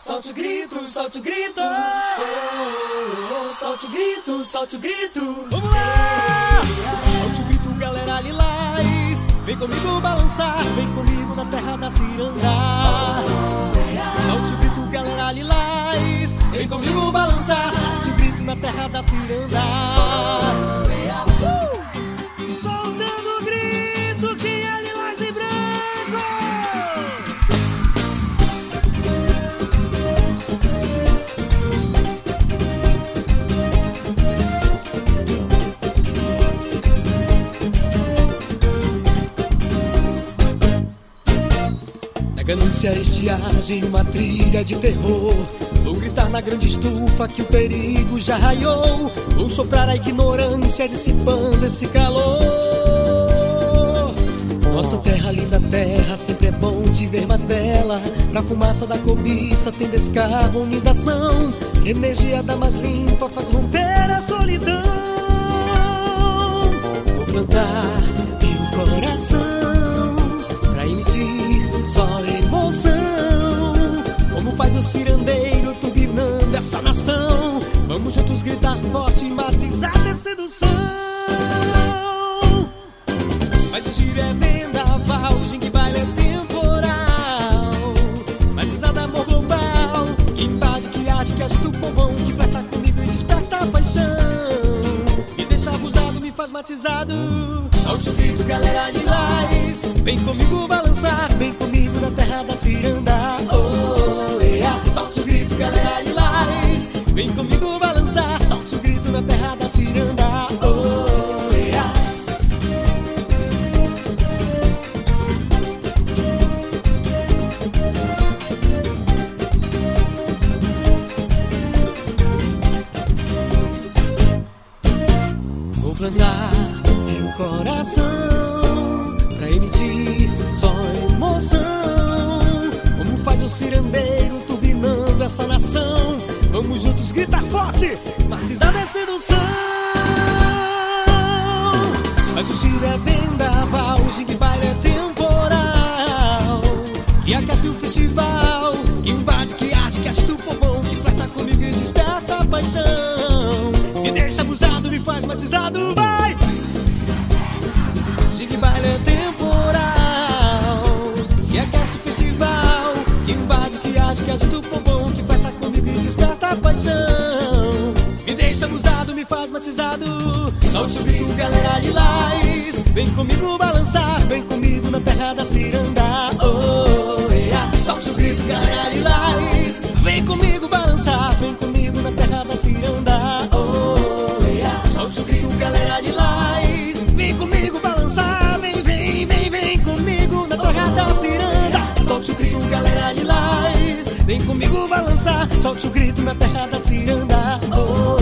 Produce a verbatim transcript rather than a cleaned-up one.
Solte o grito, solte o grito, oh, oh, oh, solte o grito, solte o grito. Vamos lá! Solte o grito, galera lilás. Vem comigo balançar, vem comigo na terra da ciranda. Solte o grito, galera lilás. Vem comigo balançar, solte o grito na terra da ciranda. Uh! Soltando o grito, quem é lilás e branco? Ganância, estiagem, uma trilha de terror. Vou gritar na grande estufa que o perigo já raiou. Vou soprar a ignorância dissipando esse calor. Nossa terra, linda terra, sempre é bom te ver mais bela. Pra fumaça da cobiça tem descarbonização. Energia da mais limpa faz romper a solidão. Vou plantar em um coração pra emitir só emoção, como faz o cirandeiro turbinando essa nação. Vamos juntos gritar forte e matizar a sedução. Mas o giro é vendaval, o jingue baile é temporal. Matizada amor global, que invade, que age, que agita o povão, que flerta comigo e desperta a paixão. Me deixa abusado, me faz matizado. Solte o grito, galera lilás. Vem comigo balançar, vem comigo na terra da ciranda. Oh, yeah. Solte o grito, galera lilás. Vem comigo balançar, solte o grito na terra da ciranda. Oh, yeah. Vou plantar em um coração pra emitir só emoção, como faz o cirandeiro turbinando essa nação. Vamos juntos gritar forte, matizar a sedução. Mas o giro é vendaval, o jingue baile é temporal, que aquece o festival, que invade, que age, que agita o povão, que flerta comigo e desperta a paixão. Me deixa abusado, me faz matizado, vai! Jingue baile é temporal, que aquece o festival, que invade, que age, que agita o povão, que flerta comigo e desperta a paixão. Me deixa abusado, me faz matizado. Solte o grito, galera lilás. Vem comigo balançar, vem comigo na terra da ciranda. Oh, yeah. Solte o grito, galera lilás. Vem comigo balançar, vem comigo na terra da ciranda. Oh, yeah. Solte o grito, galera lilás. Vem comigo balançar, vem, vem, vem, vem comigo na terra da ciranda. Solte o grito, galera lilás. Vem comigo balançar, solte o grito na terra da ciranda. Oh,